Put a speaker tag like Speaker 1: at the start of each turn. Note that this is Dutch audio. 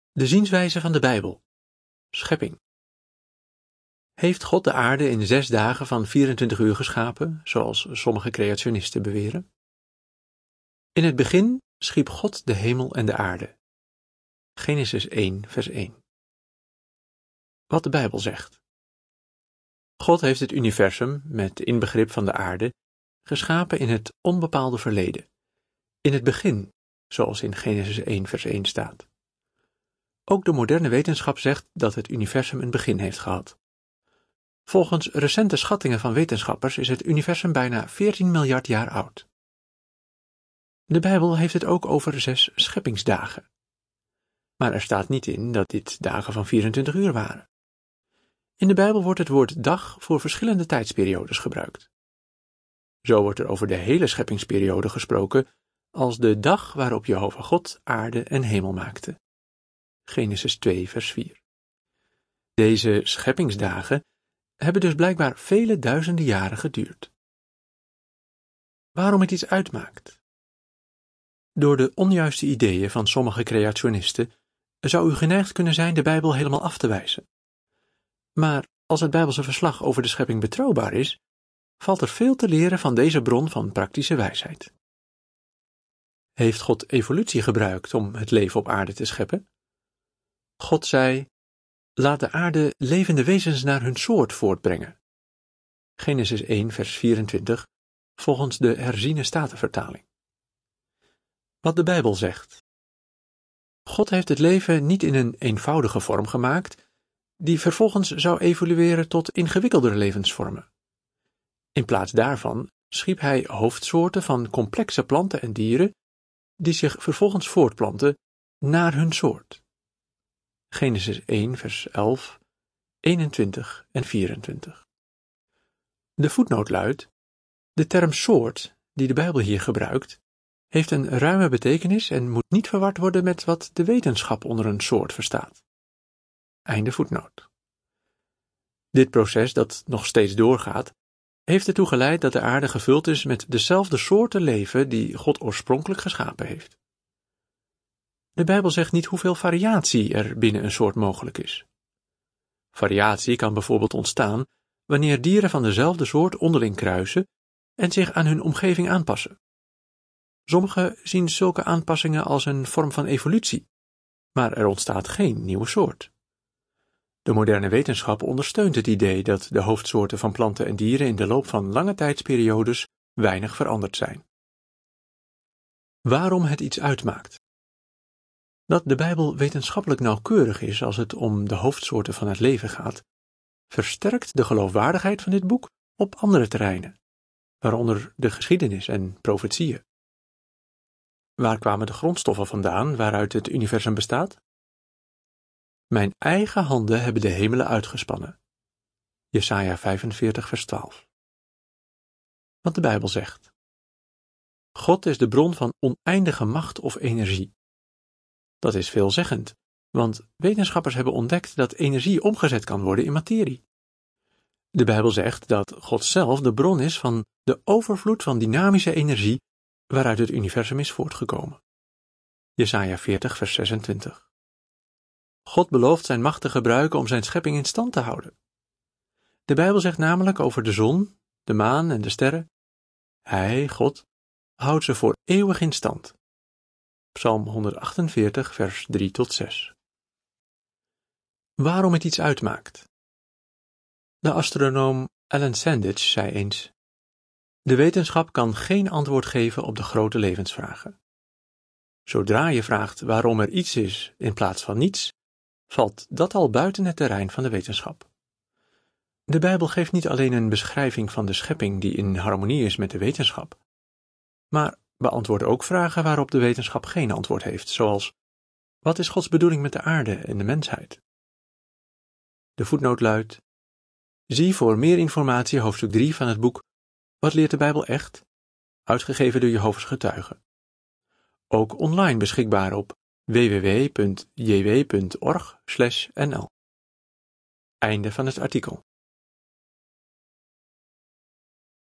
Speaker 1: De zienswijze van de Bijbel. Schepping. Heeft God de aarde in 6 dagen van 24 uur geschapen, zoals sommige creationisten beweren? In het begin schiep God de hemel en de aarde. Genesis 1, vers 1. Wat de Bijbel zegt. God heeft het universum, met inbegrip van de aarde, geschapen in het onbepaalde verleden. In het begin, zoals in Genesis 1, vers 1 staat. Ook de moderne wetenschap zegt dat het universum een begin heeft gehad. Volgens recente schattingen van wetenschappers is het universum bijna 14 miljard jaar oud. De Bijbel heeft het ook over 6 scheppingsdagen. Maar er staat niet in dat dit dagen van 24 uur waren. In de Bijbel wordt het woord dag voor verschillende tijdsperiodes gebruikt. Zo wordt er over de hele scheppingsperiode gesproken als de dag waarop Jehovah God aarde en hemel maakte. Genesis 2, vers 4. Deze scheppingsdagen hebben dus blijkbaar vele duizenden jaren geduurd. Waarom het iets uitmaakt? Door de onjuiste ideeën van sommige creationisten zou u geneigd kunnen zijn de Bijbel helemaal af te wijzen. Maar als het Bijbelse verslag over de schepping betrouwbaar is, valt er veel te leren van deze bron van praktische wijsheid. Heeft God evolutie gebruikt om het leven op aarde te scheppen? God zei: laat de aarde levende wezens naar hun soort voortbrengen. Genesis 1, vers 24, volgens de herziene statenvertaling. Wat de Bijbel zegt. God heeft het leven niet in een eenvoudige vorm gemaakt, die vervolgens zou evolueren tot ingewikkeldere levensvormen. In plaats daarvan schiep hij hoofdsoorten van complexe planten en dieren, die zich vervolgens voortplanten naar hun soort. Genesis 1, vers 11, 21 en 24. De voetnoot luidt: de term soort, die de Bijbel hier gebruikt, heeft een ruime betekenis en moet niet verward worden met wat de wetenschap onder een soort verstaat. Einde voetnoot. Dit proces, dat nog steeds doorgaat, heeft ertoe geleid dat de aarde gevuld is met dezelfde soorten leven die God oorspronkelijk geschapen heeft. De Bijbel zegt niet hoeveel variatie er binnen een soort mogelijk is. Variatie kan bijvoorbeeld ontstaan wanneer dieren van dezelfde soort onderling kruisen en zich aan hun omgeving aanpassen. Sommigen zien zulke aanpassingen als een vorm van evolutie, maar er ontstaat geen nieuwe soort. De moderne wetenschap ondersteunt het idee dat de hoofdsoorten van planten en dieren in de loop van lange tijdsperiodes weinig veranderd zijn. Waarom het iets uitmaakt? Dat de Bijbel wetenschappelijk nauwkeurig is als het om de hoofdsoorten van het leven gaat, versterkt de geloofwaardigheid van dit boek op andere terreinen, waaronder de geschiedenis en profetieën. Waar kwamen de grondstoffen vandaan waaruit het universum bestaat? Mijn eigen handen hebben de hemelen uitgespannen. Jesaja 45, vers 12. Wat de Bijbel zegt. God is de bron van oneindige macht of energie. Dat is veelzeggend, want wetenschappers hebben ontdekt dat energie omgezet kan worden in materie. De Bijbel zegt dat God zelf de bron is van de overvloed van dynamische energie waaruit het universum is voortgekomen. Jesaja 40, vers 26. God belooft zijn macht te gebruiken om zijn schepping in stand te houden. De Bijbel zegt namelijk over de zon, de maan en de sterren: Hij, God, houdt ze voor eeuwig in stand. Psalm 148, vers 3 tot 6. Waarom het iets uitmaakt? De astronoom Alan Sandage zei eens: de wetenschap kan geen antwoord geven op de grote levensvragen. Zodra je vraagt waarom er iets is in plaats van niets, valt dat al buiten het terrein van de wetenschap. De Bijbel geeft niet alleen een beschrijving van de schepping die in harmonie is met de wetenschap, maar beantwoordt ook vragen waarop de wetenschap geen antwoord heeft, zoals: wat is Gods bedoeling met de aarde en de mensheid? De voetnoot luidt: zie voor meer informatie hoofdstuk 3 van het boek Wat leert de Bijbel echt? Uitgegeven door Jehovah's Getuigen. Ook online beschikbaar op www.jw.org/nl. Einde van het artikel.